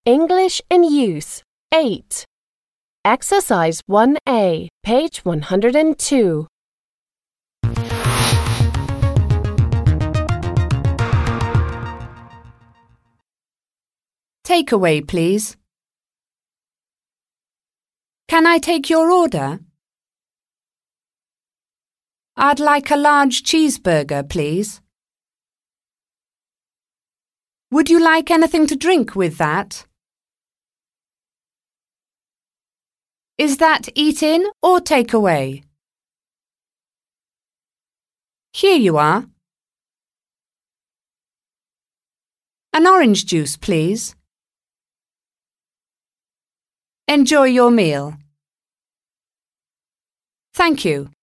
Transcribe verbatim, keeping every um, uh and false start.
English in Use, eight. Exercise one A, page one hundred two. Takeaway, please. Can I take your order? I'd like a large cheeseburger, please. Would you like anything to drink with that? Is that eat-in or take-away? Here you are. An orange juice, please. Enjoy your meal. Thank you.